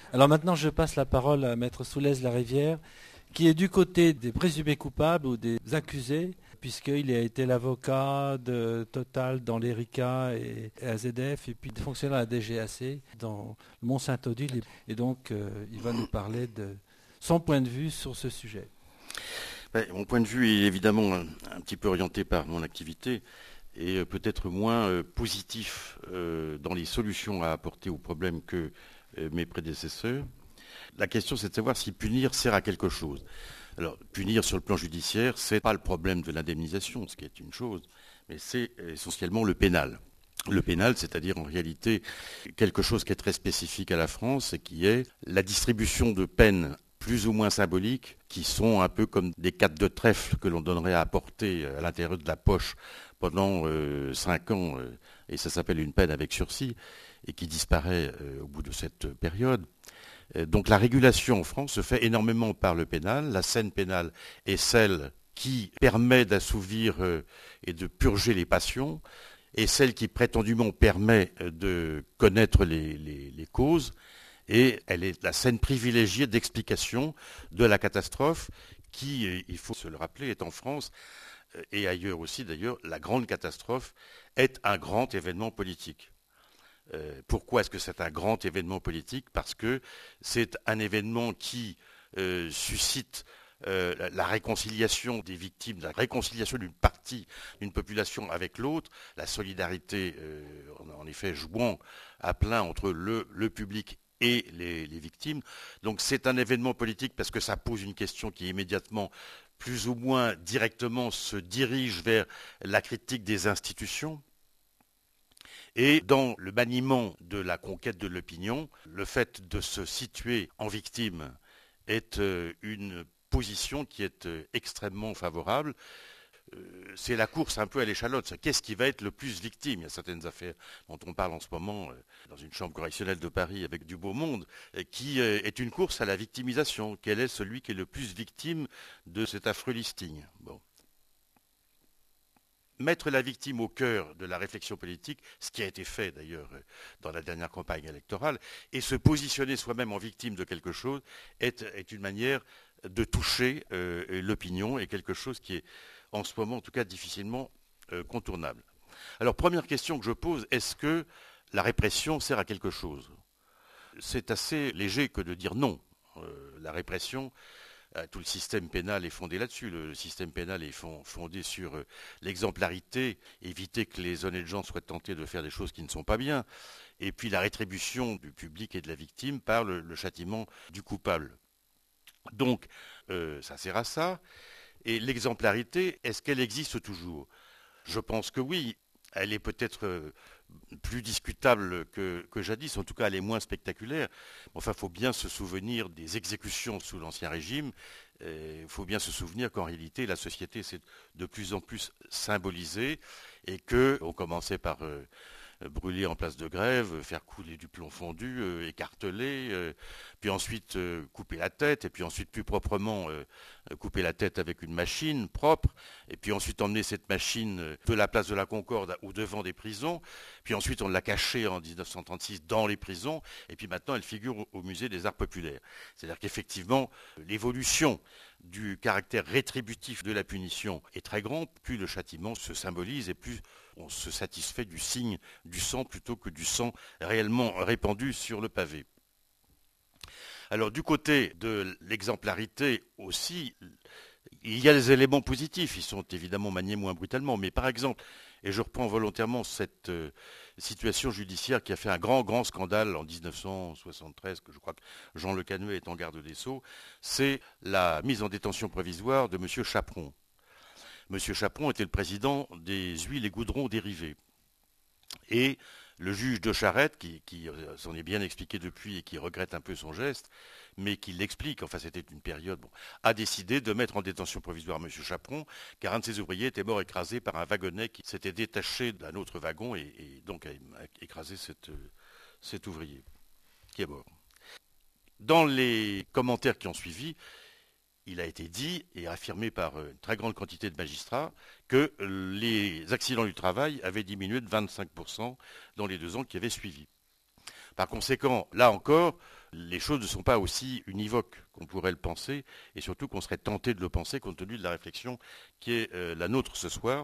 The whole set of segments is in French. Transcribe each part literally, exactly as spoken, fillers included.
Alors maintenant, je passe la parole à Maître Soulez-Larivière, qui est du côté des présumés coupables ou des accusés, puisqu'il a été l'avocat de Total dans l'Erika et A Z F, et puis de fonctionnaire à la D G A C dans le Mont-Saint-Odile. Et donc, euh, il va nous parler de son point de vue sur ce sujet. Ouais, mon point de vue est évidemment un, un petit peu orienté par mon activité et euh, peut-être moins euh, positif euh, dans les solutions à apporter aux problèmes que euh, mes prédécesseurs. La question, c'est de savoir si punir sert à quelque chose. Alors, punir sur le plan judiciaire, c'est pas le problème de l'indemnisation, ce qui est une chose, mais c'est essentiellement le pénal. Le pénal, c'est-à-dire en réalité quelque chose qui est très spécifique à la France et qui est la distribution de peines plus ou moins symboliques, qui sont un peu comme des cates de trèfle que l'on donnerait à porter à l'intérieur de la poche pendant euh, cinq ans, euh, et ça s'appelle une peine avec sursis, et qui disparaît euh, au bout de cette période. Euh, donc la régulation en France se fait énormément par le pénal. La scène pénale est celle qui permet d'assouvir euh, et de purger les passions, et celle qui prétendument permet de connaître les, les, les causes. Et elle est la scène privilégiée d'explication de la catastrophe qui, il faut se le rappeler, est en France et ailleurs aussi d'ailleurs, la grande catastrophe est un grand événement politique. Euh, pourquoi est-ce que c'est un grand événement politique? Parce que c'est un événement qui euh, suscite euh, la, la réconciliation des victimes, la réconciliation d'une partie d'une population avec l'autre, la solidarité euh, en, en effet jouant à plein entre le, le public et les, les victimes. Donc c'est un événement politique parce que ça pose une question qui immédiatement, plus ou moins directement, se dirige vers la critique des institutions. Et dans le maniement de la conquête de l'opinion, le fait de se situer en victime est une position qui est extrêmement favorable. C'est la course un peu à l'échalote. Qu'est-ce qui va être le plus victime? Il y a certaines affaires dont on parle en ce moment dans une chambre correctionnelle de Paris avec du beau monde, qui est une course à la victimisation. Quel est celui qui est le plus victime de cet affreux listing? Bon. Mettre la victime au cœur de la réflexion politique, ce qui a été fait d'ailleurs dans la dernière campagne électorale, et se positionner soi-même en victime de quelque chose est, est une manière de toucher euh, l'opinion et quelque chose qui est en ce moment en tout cas difficilement euh, contournable. Alors première question que je pose, est-ce que la répression sert à quelque chose? C'est assez léger que de dire non. Euh, la répression, tout le système pénal est fondé là-dessus. Le système pénal est fondé sur l'exemplarité, éviter que les honnêtes gens soient tentés de faire des choses qui ne sont pas bien, et puis la rétribution du public et de la victime par le, le châtiment du coupable. Donc, euh, ça sert à ça. Et l'exemplarité, est-ce qu'elle existe toujours? Je pense que oui. Elle est peut-être euh, plus discutable que, que jadis, en tout cas elle est moins spectaculaire. Enfin, il faut bien se souvenir des exécutions sous l'Ancien Régime. Il faut bien se souvenir qu'en réalité, la société s'est de plus en plus symbolisée et qu'on commençait par euh, brûler en place de grève, faire couler du plomb fondu, euh, écarteler, euh, puis ensuite euh, couper la tête, et puis ensuite plus proprement euh, couper la tête avec une machine propre, et puis ensuite emmener cette machine de la place de la Concorde au devant des prisons, puis ensuite on l'a cachée en dix-neuf cent trente-six dans les prisons, et puis maintenant elle figure au musée des Arts Populaires. C'est-à-dire qu'effectivement, l'évolution du caractère rétributif de la punition est très grande, plus le châtiment se symbolise et plus on se satisfait du signe du sang plutôt que du sang réellement répandu sur le pavé. Alors du côté de l'exemplarité aussi, il y a des éléments positifs, ils sont évidemment maniés moins brutalement, mais par exemple, et je reprends volontairement cette euh, situation judiciaire qui a fait un grand, grand scandale en dix-neuf cent soixante-treize, que je crois que Jean Le Canuet est en garde des Sceaux, c'est la mise en détention provisoire de M. Chaperon. M. Chaperon était le président des huiles et goudrons dérivés. Et le juge de Charette, qui, qui s'en est bien expliqué depuis et qui regrette un peu son geste, mais qui l'explique, enfin c'était une période, bon, a décidé de mettre en détention provisoire M. Chaperon, car un de ses ouvriers était mort écrasé par un wagonnet qui s'était détaché d'un autre wagon et, et donc a, a écrasé cette, cet ouvrier, qui est mort. Dans les commentaires qui ont suivi, il a été dit et affirmé par une très grande quantité de magistrats que les accidents du travail avaient diminué de vingt-cinq pour cent dans les deux ans qui avaient suivi. Par conséquent, là encore, les choses ne sont pas aussi univoques qu'on pourrait le penser, et surtout qu'on serait tenté de le penser compte tenu de la réflexion qui est euh, la nôtre ce soir.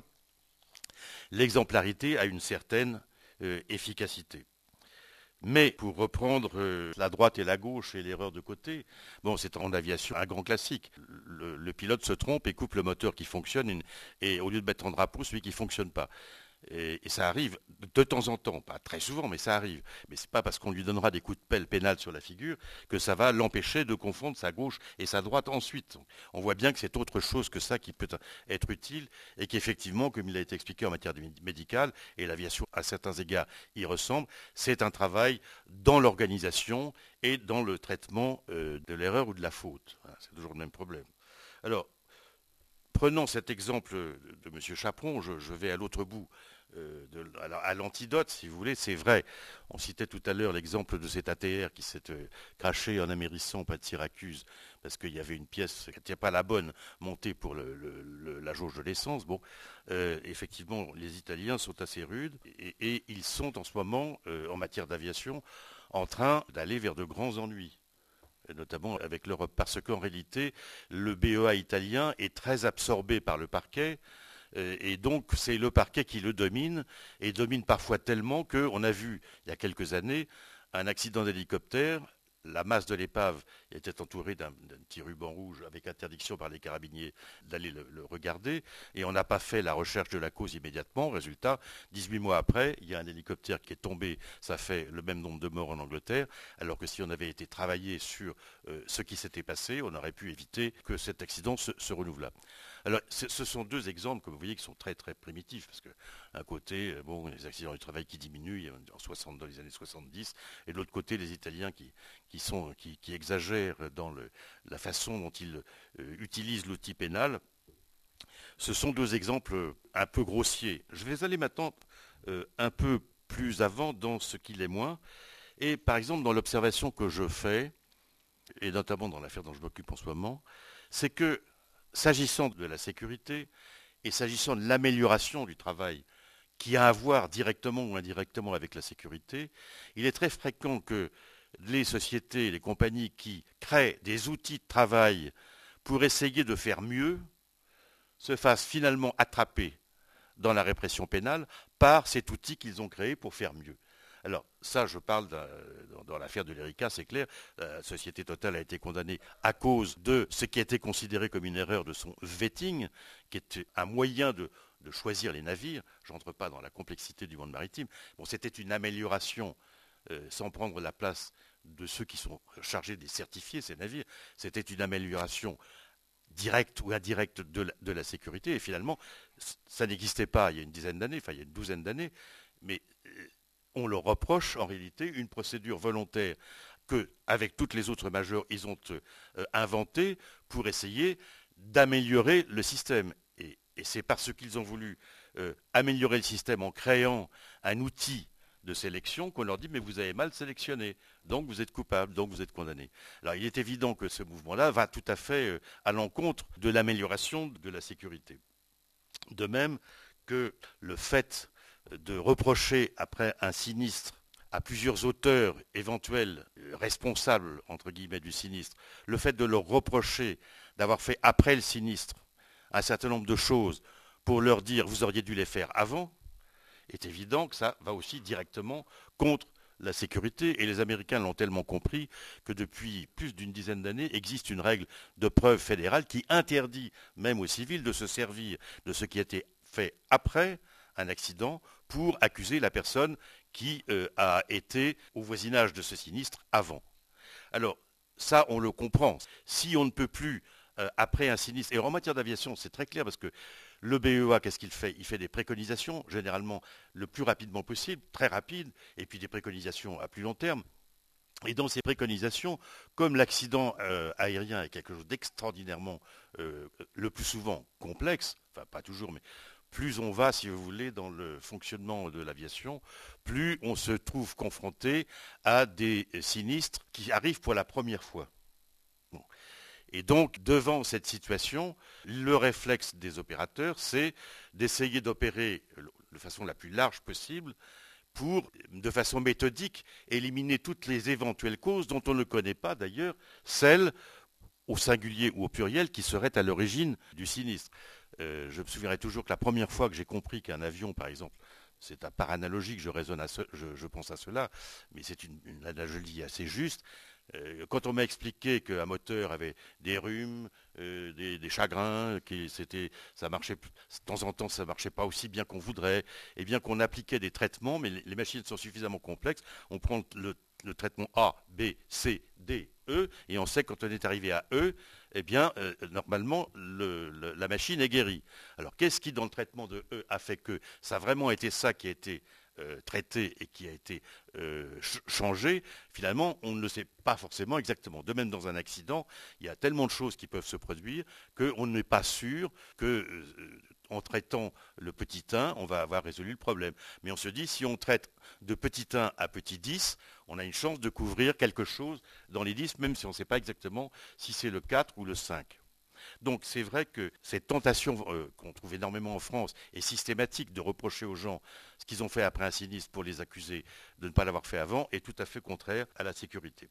L'exemplarité a une certaine euh, efficacité. Mais pour reprendre euh, la droite et la gauche et l'erreur de côté, bon, c'est en aviation un grand classique. Le, le pilote se trompe et coupe le moteur qui fonctionne, et, et au lieu de mettre en drapeau, celui qui ne fonctionne pas. Et, et ça arrive de temps en temps, pas très souvent, mais ça arrive. Mais c'est pas parce qu'on lui donnera des coups de pelle pénal sur la figure que ça va l'empêcher de confondre sa gauche et sa droite ensuite. On voit bien que c'est autre chose que ça qui peut être utile et qu'effectivement, comme il a été expliqué en matière médicale, et l'aviation à certains égards y ressemble, c'est un travail dans l'organisation et dans le traitement euh, de l'erreur ou de la faute. Voilà, c'est toujours le même problème. Alors, prenons cet exemple de M. Chaperon, je, je vais à l'autre bout. Euh, de, à l'antidote, si vous voulez, c'est vrai. On citait tout à l'heure l'exemple de cet A T R qui s'est euh, craché en Amérisson, pas de Syracuse, parce qu'il y avait une pièce qui n'était pas la bonne montée pour le, le, le, la jauge de l'essence. Bon, euh, effectivement, les Italiens sont assez rudes et, et ils sont en ce moment, euh, en matière d'aviation, en train d'aller vers de grands ennuis, notamment avec l'Europe, parce qu'en réalité, le B E A italien est très absorbé par le parquet. Et donc, c'est le parquet qui le domine, et domine parfois tellement qu'on a vu, il y a quelques années, un accident d'hélicoptère. La masse de l'épave était entourée d'un, d'un petit ruban rouge avec interdiction par les carabiniers d'aller le, le regarder. Et on n'a pas fait la recherche de la cause immédiatement. Résultat, dix-huit mois après, il y a un hélicoptère qui est tombé. Ça fait le même nombre de morts en Angleterre. Alors que si on avait été travaillé sur euh, ce qui s'était passé, on aurait pu éviter que cet accident se, se renouvelât. Alors, ce sont deux exemples, comme vous voyez, qui sont très très primitifs, parce que d'un côté, bon, les accidents du travail qui diminuent en soixante, dans les années soixante-dix, et de l'autre côté, les Italiens qui, qui, sont, qui, qui exagèrent dans le, la façon dont ils euh, utilisent l'outil pénal. Ce sont deux exemples un peu grossiers. Je vais aller maintenant euh, un peu plus avant dans ce qu'il est moins, et par exemple dans l'observation que je fais, et notamment dans l'affaire dont je m'occupe en ce moment, c'est que s'agissant de la sécurité et s'agissant de l'amélioration du travail qui a à voir directement ou indirectement avec la sécurité, il est très fréquent que les sociétés, les compagnies qui créent des outils de travail pour essayer de faire mieux se fassent finalement attraper dans la répression pénale par cet outil qu'ils ont créé pour faire mieux. Alors, ça, je parle dans, dans l'affaire de l'Erika, c'est clair. La société Total a été condamnée à cause de ce qui a été considéré comme une erreur de son vetting, qui était un moyen de, de choisir les navires. Je n'entre pas dans la complexité du monde maritime. Bon, c'était une amélioration, euh, sans prendre la place de ceux qui sont chargés de les certifier, ces navires. C'était une amélioration directe ou indirecte de la, de la sécurité. Et finalement, ça n'existait pas il y a une dizaine d'années, enfin il y a une douzaine d'années, mais on leur reproche en réalité une procédure volontaire que, avec toutes les autres majeures, ils ont euh, inventée pour essayer d'améliorer le système. Et, et c'est parce qu'ils ont voulu euh, améliorer le système en créant un outil de sélection qu'on leur dit mais vous avez mal sélectionné, donc vous êtes coupable, donc vous êtes condamné. Alors il est évident que ce mouvement-là va tout à fait euh, à l'encontre de l'amélioration de la sécurité. De même que le fait de reprocher après un sinistre à plusieurs auteurs éventuels responsables entre guillemets du sinistre, le fait de leur reprocher d'avoir fait après le sinistre un certain nombre de choses pour leur dire vous auriez dû les faire avant, est évident que ça va aussi directement contre la sécurité. Et les Américains l'ont tellement compris que depuis plus d'une dizaine d'années existe une règle de preuve fédérale qui interdit même aux civils de se servir de ce qui a été fait après un accident pour accuser la personne qui euh, a été au voisinage de ce sinistre avant. Alors, ça, on le comprend. Si on ne peut plus, euh, après un sinistre, et en matière d'aviation, c'est très clair parce que le B E A, qu'est-ce qu'il fait ? Il fait des préconisations, généralement le plus rapidement possible, très rapide, et puis des préconisations à plus long terme. Et dans ces préconisations, comme l'accident euh, aérien est quelque chose d'extraordinairement, euh, le plus souvent complexe, enfin pas toujours, mais plus on va, si vous voulez, dans le fonctionnement de l'aviation, plus on se trouve confronté à des sinistres qui arrivent pour la première fois. Bon. Et donc, devant cette situation, le réflexe des opérateurs, c'est d'essayer d'opérer de façon la plus large possible pour, de façon méthodique, éliminer toutes les éventuelles causes dont on ne connaît pas d'ailleurs, celles au singulier ou au pluriel qui seraient à l'origine du sinistre. Euh, je me souviendrai toujours que la première fois que j'ai compris qu'un avion, par exemple, c'est à par analogie que je raisonne à ce, je, je pense à cela, mais c'est une, une analogie assez juste. Euh, quand on m'a expliqué qu'un moteur avait des rhumes, euh, des, des chagrins, que c'était, ça marchait, de temps en temps ça marchait pas aussi bien qu'on voudrait, et bien qu'on appliquait des traitements, mais les, les machines sont suffisamment complexes, on prend le, le traitement A, B, C, D, E, et on sait que quand on est arrivé à E, eh bien, euh, normalement, le, le, la machine est guérie. Alors, qu'est-ce qui, dans le traitement de E, a fait que ça a vraiment été ça qui a été euh, traité et qui a été euh, ch- changé? Finalement, on ne le sait pas forcément exactement. De même, dans un accident, il y a tellement de choses qui peuvent se produire qu'on n'est pas sûr que... Euh, en traitant le petit un, on va avoir résolu le problème. Mais on se dit, si on traite de petit un à petit dix, on a une chance de couvrir quelque chose dans les dix, même si on ne sait pas exactement si c'est le quatre ou le cinq. Donc c'est vrai que cette tentation euh, qu'on trouve énormément en France est systématique de reprocher aux gens ce qu'ils ont fait après un sinistre pour les accuser de ne pas l'avoir fait avant est tout à fait contraire à la sécurité.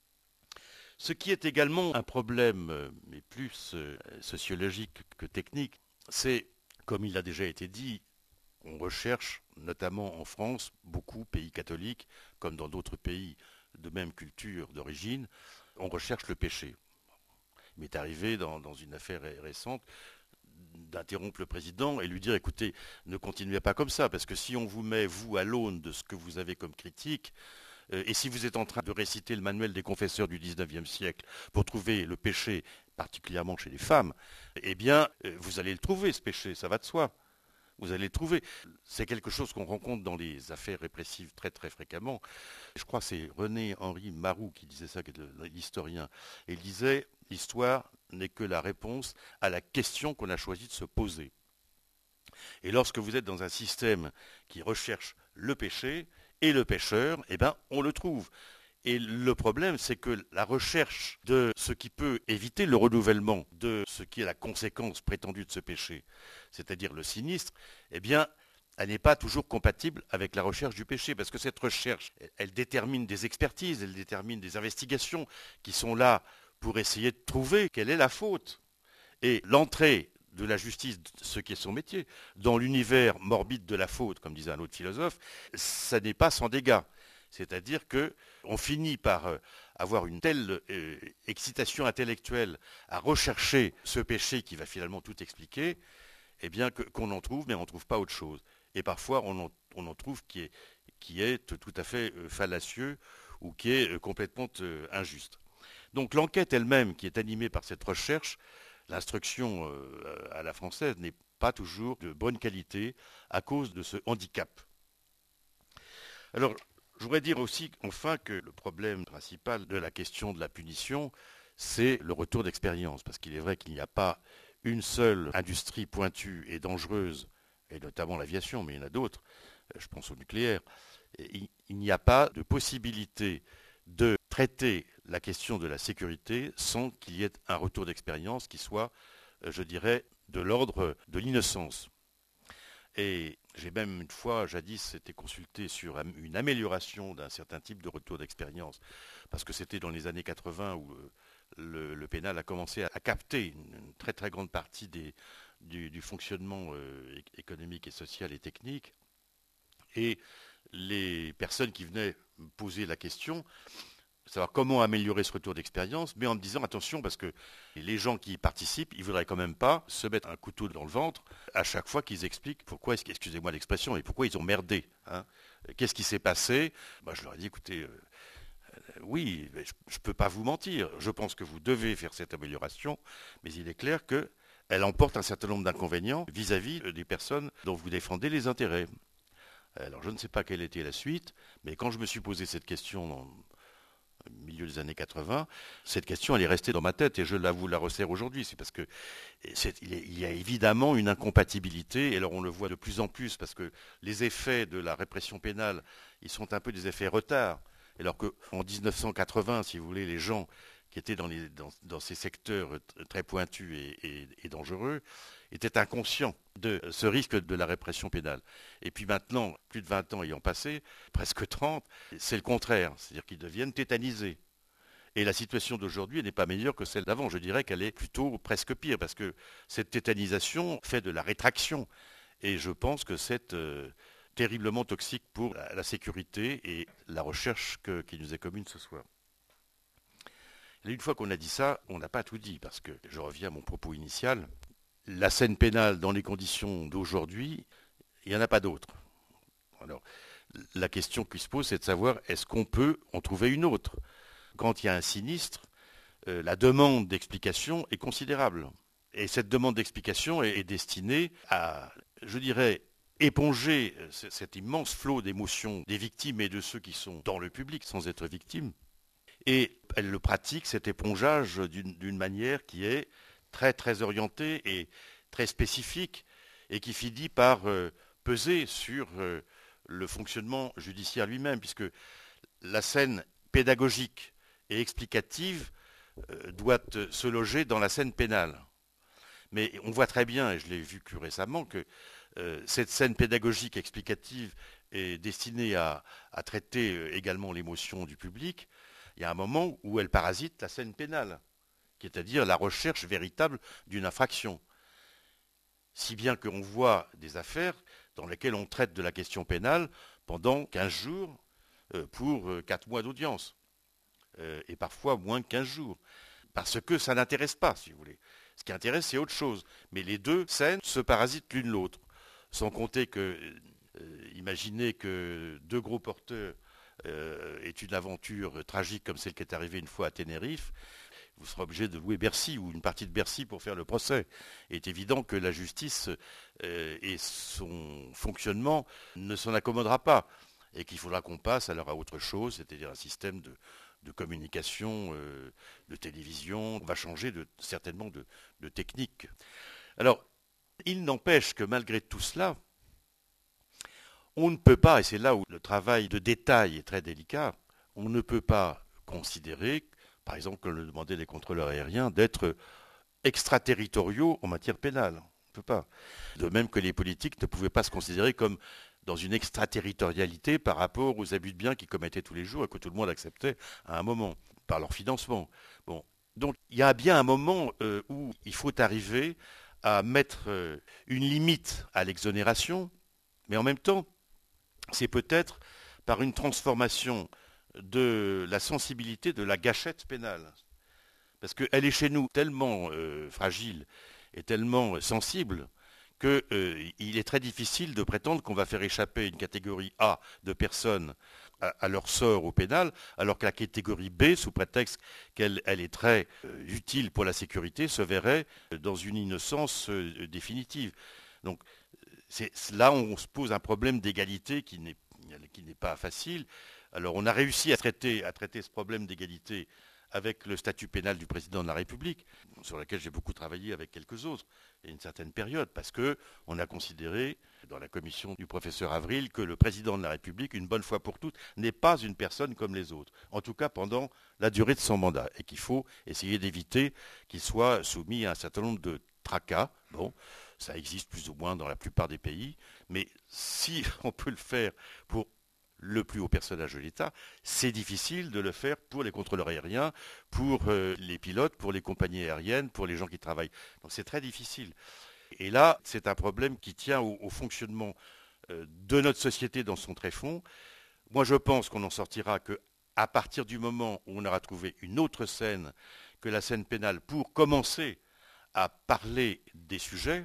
Ce qui est également un problème, euh, mais plus euh, sociologique que technique, c'est, comme il a déjà été dit, on recherche, notamment en France, beaucoup, pays catholiques, comme dans d'autres pays de même culture d'origine, on recherche le péché. Il m'est arrivé dans, dans une affaire récente d'interrompre le président et lui dire, écoutez, ne continuez pas comme ça, parce que si on vous met, vous, à l'aune de ce que vous avez comme critique, euh, et si vous êtes en train de réciter le manuel des confesseurs du dix-neuvième siècle pour trouver le péché, particulièrement chez les femmes, eh bien, euh, vous allez le trouver, ce péché, ça va de soi. Vous allez le trouver. C'est quelque chose qu'on rencontre dans les affaires répressives très très fréquemment. Je crois que c'est René-Henri Maroux qui disait ça, qui est l'historien. Et il disait, l'histoire n'est que la réponse à la question qu'on a choisi de se poser. Et lorsque vous êtes dans un système qui recherche le péché et le pécheur, eh ben, on le trouve. Et le problème, c'est que la recherche de ce qui peut éviter le renouvellement de ce qui est la conséquence prétendue de ce péché, c'est-à-dire le sinistre, eh bien, elle n'est pas toujours compatible avec la recherche du péché, parce que cette recherche, elle détermine des expertises, elle détermine des investigations qui sont là pour essayer de trouver quelle est la faute. Et l'entrée de la justice, ce qui est son métier, dans l'univers morbide de la faute, comme disait un autre philosophe, ça n'est pas sans dégâts. C'est-à-dire qu'on finit par euh, avoir une telle euh, excitation intellectuelle à rechercher ce péché qui va finalement tout expliquer, eh bien que, qu'on en trouve, mais on n'en trouve pas autre chose. Et parfois, on en, on en trouve qui est, qui est tout à fait euh, fallacieux ou qui est euh, complètement euh, injuste. Donc l'enquête elle-même, qui est animée par cette recherche, l'instruction euh, à la française n'est pas toujours de bonne qualité à cause de ce handicap. Alors, je voudrais dire aussi, enfin, que le problème principal de la question de la punition, c'est le retour d'expérience. Parce qu'il est vrai qu'il n'y a pas une seule industrie pointue et dangereuse, et notamment l'aviation, mais il y en a d'autres, je pense au nucléaire, il, il n'y a pas de possibilité de traiter la question de la sécurité sans qu'il y ait un retour d'expérience qui soit, je dirais, de l'ordre de l'innocence. Et j'ai même une fois, jadis, été consulté sur une amélioration d'un certain type de retour d'expérience, parce que c'était dans les années quatre-vingts où le, le pénal a commencé à, à capter une, une très très grande partie des, du, du fonctionnement euh, économique et social et technique. Et les personnes qui venaient me poser la question, savoir comment améliorer ce retour d'expérience, mais en me disant attention parce que les gens qui y participent, ils ne voudraient quand même pas se mettre un couteau dans le ventre à chaque fois qu'ils expliquent pourquoi, excusez-moi l'expression, et pourquoi ils ont merdé. Hein. Qu'est-ce qui s'est passé? Bah, je leur ai dit écoutez, euh, euh, oui, je ne peux pas vous mentir, je pense que vous devez faire cette amélioration, mais il est clair qu'elle emporte un certain nombre d'inconvénients vis-à-vis des personnes dont vous défendez les intérêts. Alors je ne sais pas quelle était la suite, mais quand je me suis posé cette question dans au milieu des années quatre-vingts, cette question elle est restée dans ma tête et je la vous la resserre aujourd'hui. C'est parce que c'est, il, est, il y a évidemment une incompatibilité, et alors on le voit de plus en plus parce que les effets de la répression pénale, ils sont un peu des effets retard. Alors qu'en dix-neuf cent quatre-vingts, si vous voulez, les gens qui étaient dans, les, dans, dans ces secteurs très pointus et, et, et dangereux, était inconscient de ce risque de la répression pénale. Et puis maintenant, plus de vingt ans ayant passé, presque trente, c'est le contraire, c'est-à-dire qu'ils deviennent tétanisés. Et la situation d'aujourd'hui n'est pas meilleure que celle d'avant. Je dirais qu'elle est plutôt presque pire, parce que cette tétanisation fait de la rétraction. Et je pense que c'est euh, terriblement toxique pour la, la sécurité et la recherche que, qui nous est commune ce soir. Et une fois qu'on a dit ça, on n'a pas tout dit, parce que je reviens à mon propos initial. La scène pénale dans les conditions d'aujourd'hui, il n'y en a pas d'autre. Alors, la question qui se pose, c'est de savoir, est-ce qu'on peut en trouver une autre ? Quand il y a un sinistre, euh, la demande d'explication est considérable. Et cette demande d'explication est, est destinée à, je dirais, éponger c- cet immense flot d'émotions des victimes et de ceux qui sont dans le public sans être victimes. Et elle le pratique, cet épongeage, d'une, d'une manière qui est très très orientée et très spécifique et qui finit par euh, peser sur euh, le fonctionnement judiciaire lui-même, puisque la scène pédagogique et explicative euh, doit euh, se loger dans la scène pénale. Mais on voit très bien, et je l'ai vu plus récemment, que euh, cette scène pédagogique explicative est destinée à, à traiter euh, également l'émotion du public. Il y a un moment où elle parasite la scène pénale, c'est-à-dire la recherche véritable d'une infraction. Si bien qu'on voit des affaires dans lesquelles on traite de la question pénale pendant quinze jours euh, pour euh, quatre mois d'audience. Euh, et parfois moins que quinze jours. Parce que ça n'intéresse pas, si vous voulez. Ce qui intéresse, c'est autre chose. Mais les deux scènes se parasitent l'une l'autre. Sans compter que, euh, imaginez que deux gros porteurs euh, est une aventure tragique comme celle qui est arrivée une fois à Tenerife, vous serez obligé de louer Bercy ou une partie de Bercy pour faire le procès. Il est évident que la justice euh, et son fonctionnement ne s'en accommodera pas et qu'il faudra qu'on passe alors à autre chose, c'est-à-dire un système de, de communication, euh, de télévision. On va changer de, certainement de, de technique. Alors, il n'empêche que malgré tout cela, on ne peut pas, et c'est là où le travail de détail est très délicat, on ne peut pas considérer, par exemple, comme le demandaient les contrôleurs aériens, d'être extraterritoriaux en matière pénale. On ne peut pas. De même que les politiques ne pouvaient pas se considérer comme dans une extraterritorialité par rapport aux abus de biens qu'ils commettaient tous les jours et que tout le monde acceptait à un moment, par leur financement. Bon. Donc il y a bien un moment euh, où il faut arriver à mettre euh, une limite à l'exonération, mais en même temps, c'est peut-être par une transformation de la sensibilité de la gâchette pénale. Parce qu'elle est chez nous tellement euh, fragile et tellement sensible qu'il euh, est très difficile de prétendre qu'on va faire échapper une catégorie A de personnes à, à leur sort au pénal, alors que la catégorie B, sous prétexte qu'elle elle est très euh, utile pour la sécurité, se verrait dans une innocence euh, définitive. Donc c'est, là, on se pose un problème d'égalité qui n'est, qui n'est pas facile. Alors on a réussi à traiter, à traiter ce problème d'égalité avec le statut pénal du président de la République, sur lequel j'ai beaucoup travaillé avec quelques autres, à une certaine période, parce qu'on a considéré, dans la commission du professeur Avril, que le président de la République, une bonne fois pour toutes, n'est pas une personne comme les autres, en tout cas pendant la durée de son mandat, et qu'il faut essayer d'éviter qu'il soit soumis à un certain nombre de tracas. Bon, ça existe plus ou moins dans la plupart des pays, mais si on peut le faire pour le plus haut personnage de l'État, c'est difficile de le faire pour les contrôleurs aériens, pour euh, les pilotes, pour les compagnies aériennes, pour les gens qui travaillent. Donc c'est très difficile. Et là, c'est un problème qui tient au, au fonctionnement euh, de notre société dans son tréfonds. Moi, je pense qu'on n'en sortira qu'à partir du moment où on aura trouvé une autre scène que la scène pénale pour commencer à parler des sujets,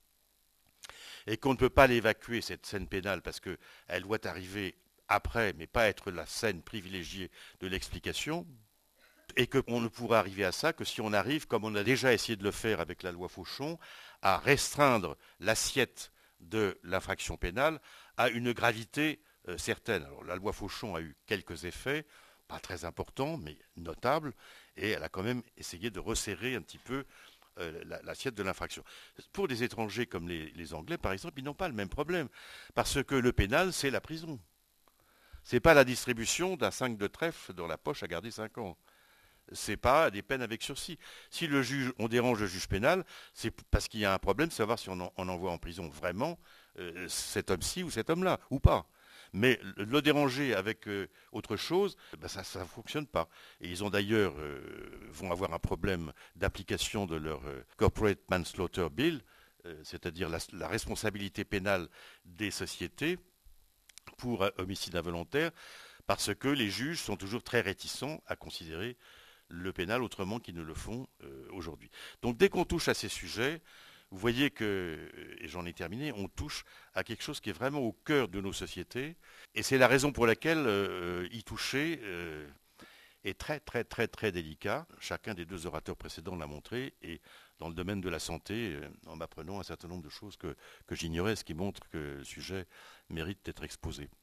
et qu'on ne peut pas l'évacuer, cette scène pénale, parce qu'elle doit arriver après, mais pas être la scène privilégiée de l'explication, et qu'on ne pourra arriver à ça que si on arrive, comme on a déjà essayé de le faire avec la loi Fauchon, à restreindre l'assiette de l'infraction pénale à une gravité euh, certaine. Alors la loi Fauchon a eu quelques effets, pas très importants, mais notables, et elle a quand même essayé de resserrer un petit peu euh, la, l'assiette de l'infraction. Pour des étrangers comme les, les Anglais, par exemple, ils n'ont pas le même problème, parce que le pénal, c'est la prison. C'est pas la distribution d'un cinq de trèfle dans la poche à garder cinq ans. c'est pas des peines avec sursis. Si le juge, on dérange le juge pénal, c'est parce qu'il y a un problème, savoir si on, en, on envoie en prison vraiment euh, cet homme-ci ou cet homme-là, ou pas. Mais le déranger avec euh, autre chose, ben ça ne fonctionne pas. Et ils ont d'ailleurs euh, vont avoir un problème d'application de leur euh, Corporate Manslaughter Bill, euh, c'est-à-dire la, la responsabilité pénale des sociétés pour euh, homicide involontaire, parce que les juges sont toujours très réticents à considérer le pénal autrement qu'ils ne le font euh, aujourd'hui. Donc dès qu'on touche à ces sujets, vous voyez que, et j'en ai terminé, on touche à quelque chose qui est vraiment au cœur de nos sociétés, et c'est la raison pour laquelle euh, y toucher euh, est très très très très délicat. Chacun des deux orateurs précédents l'a montré, et dans le domaine de la santé, euh, en m'apprenant un certain nombre de choses que, que j'ignorais, ce qui montre que le sujet mérite d'être exposé.